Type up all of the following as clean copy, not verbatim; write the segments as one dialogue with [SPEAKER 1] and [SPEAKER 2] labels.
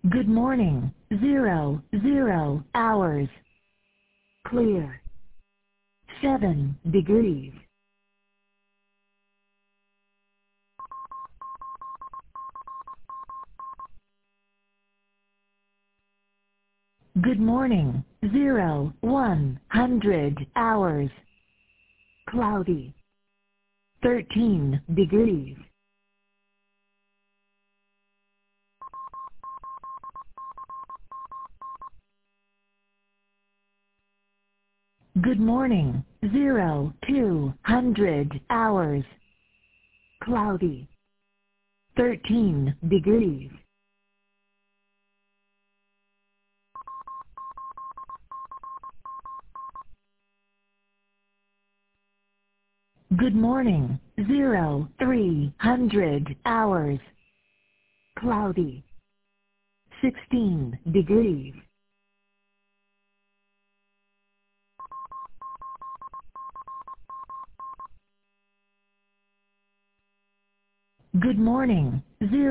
[SPEAKER 1] Good morning. 00 hours. Clear. 7 degrees. Good morning. 100 hours. Cloudy. 13 degrees. Good morning. 200 hours. Cloudy. 13 degrees. Good morning. 300 hours. Cloudy. 16 degrees. Good morning.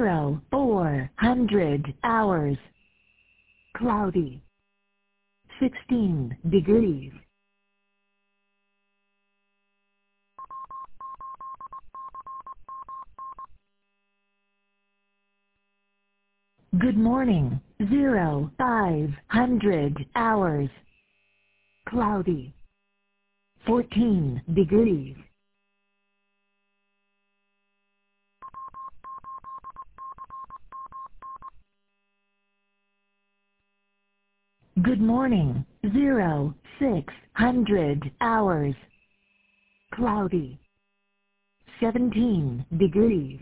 [SPEAKER 1] 400 hours. Cloudy. 16 degrees. Good morning. 500 hours. Cloudy. 14 degrees. Good morning. 600 hours. Cloudy. 17 degrees.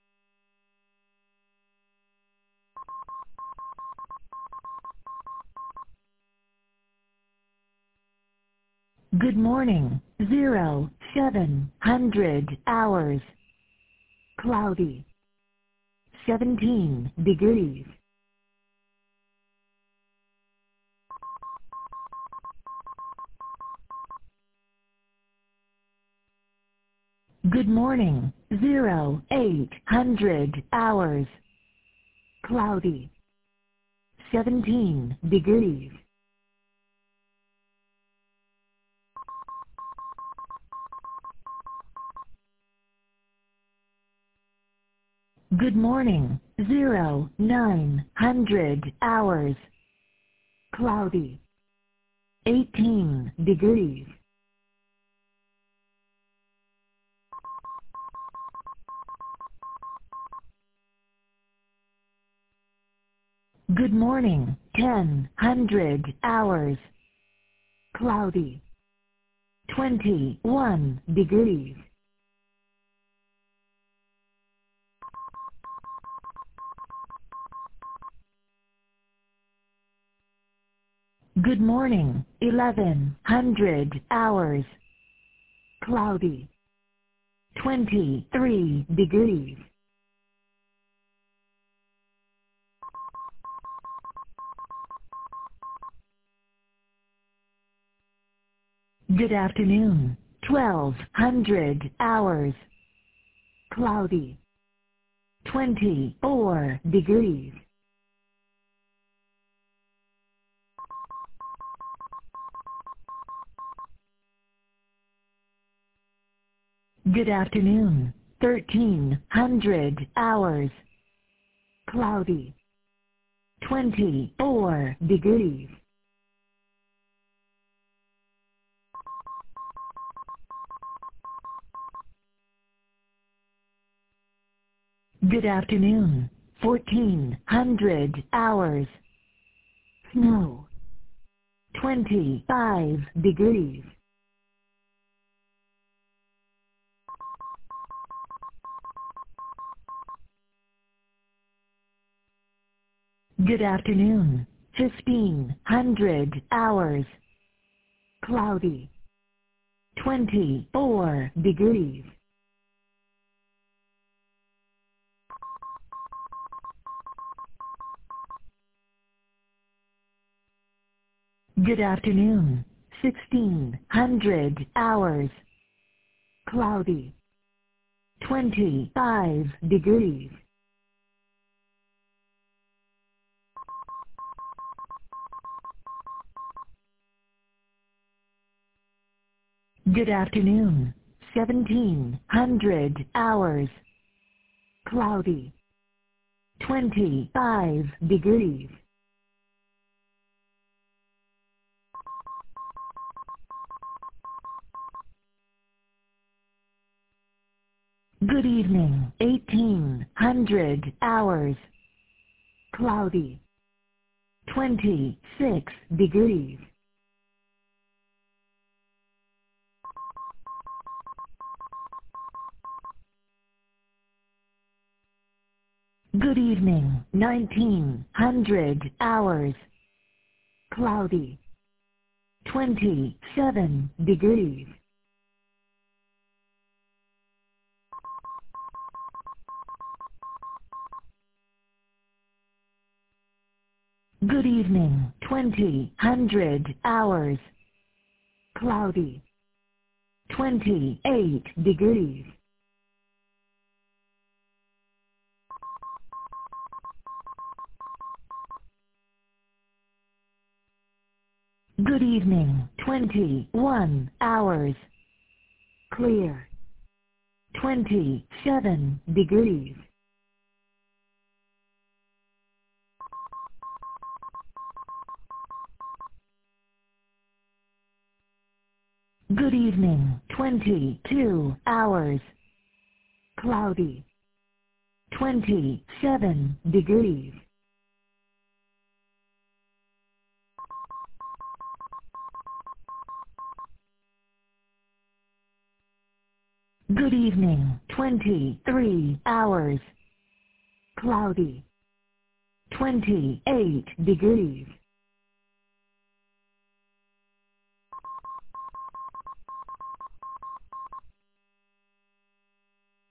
[SPEAKER 1] Good morning. 700 hours. Cloudy. 17 degrees. Good morning. 800 hours. Cloudy. 17 degrees. Good morning. 900 hours. Cloudy. 18 degrees. Good morning. 1000 hours. Cloudy. 21 degrees. Good morning. 1100 hours. Cloudy. 23 degrees. Good afternoon. 1200 hours. Cloudy. 24 degrees. Good afternoon. 1300 hours. Cloudy. 24 degrees. Good afternoon. 1400 hours. Snow. 25 degrees. Good afternoon. 1500 hours. Cloudy. 24 degrees. Good afternoon. 1600 hours. Cloudy. 25 degrees. Good afternoon. 1700 hours. Cloudy. 25 degrees. Good evening. 1800 hours. Cloudy. 26 degrees. Good evening. 1900 hours. Cloudy. 27 degrees. Good evening. 2000 hours. Cloudy. 28 degrees. Good evening. 21 hours. Clear. 27 degrees. Good evening. 22 hours. Cloudy. 27 degrees. Good evening. 23 hours. Cloudy. 28 degrees.